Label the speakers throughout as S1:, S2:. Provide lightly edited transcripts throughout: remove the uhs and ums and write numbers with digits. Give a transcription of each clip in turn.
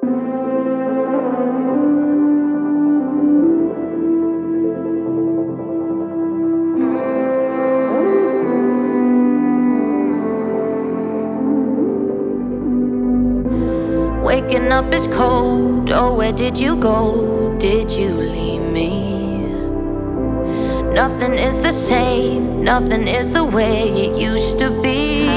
S1: Waking up is cold, oh where did you go? Did you leave me? Nothing is the same, nothing is the way it used to be.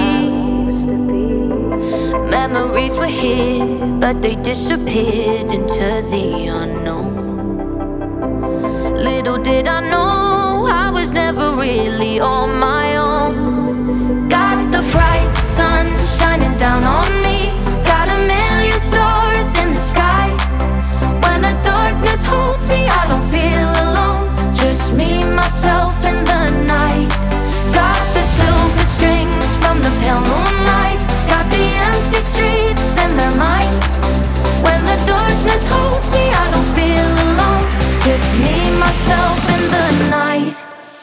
S1: Memories were here, but they disappeared into the unknown. Little did I know, I was never really on my own. Got the bright sun shining down on me, got a million stars in the sky. When the darkness holds me, I don't feel alone, just me, myself, and the night. Got the silver strings from the pale moonlight, got the empty streets and they're mine. When the darkness holds me, I don't feel alone, just me, myself, and the night.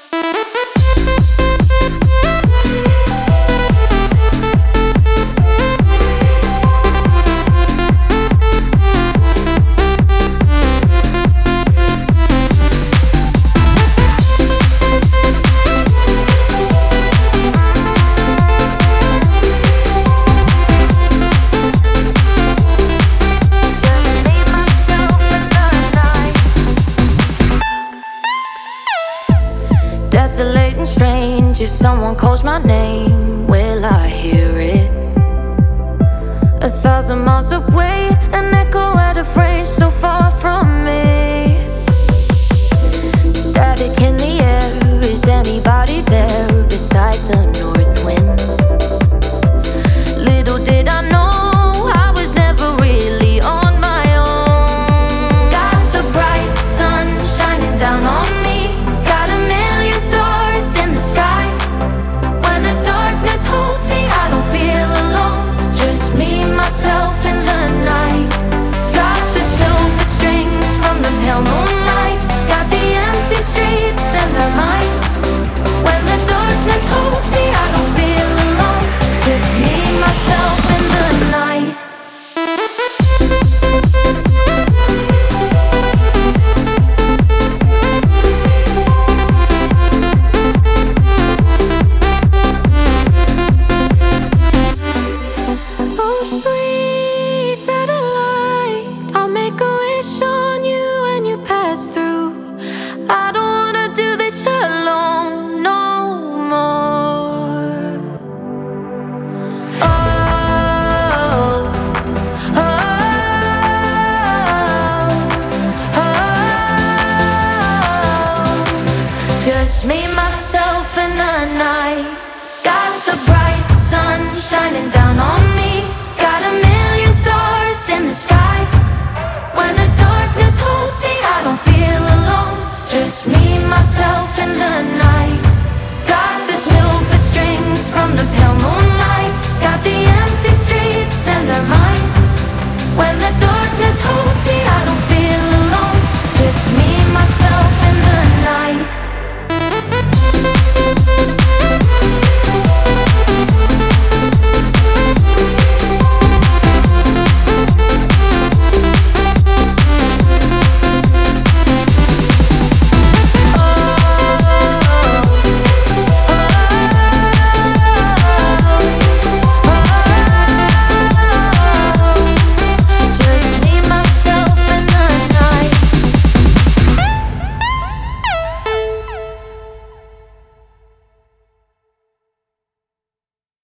S1: Desolate and strange, if someone calls my name, will I hear it? 1,000 miles away, an echo out of range, so far from me. Static in the air, is anybody there beside the north wind? Little did I know, I was never really on my own. Got the bright sun shining down on me, got a million stars in the sky. When the darkness holds me, I don't feel alone, just me, myself, and the night. Got the silver strings from the pale moonlight, got the empty streets and they're mine. When the darkness holds me, I don't feel alone, just me, myself, and the night. Oh, sweet satellite, I'll make a wish on you when you pass through. I don't wanna do this alone no more. Oh, oh, oh. Just me, myself, and the night. Got the bright sun shining down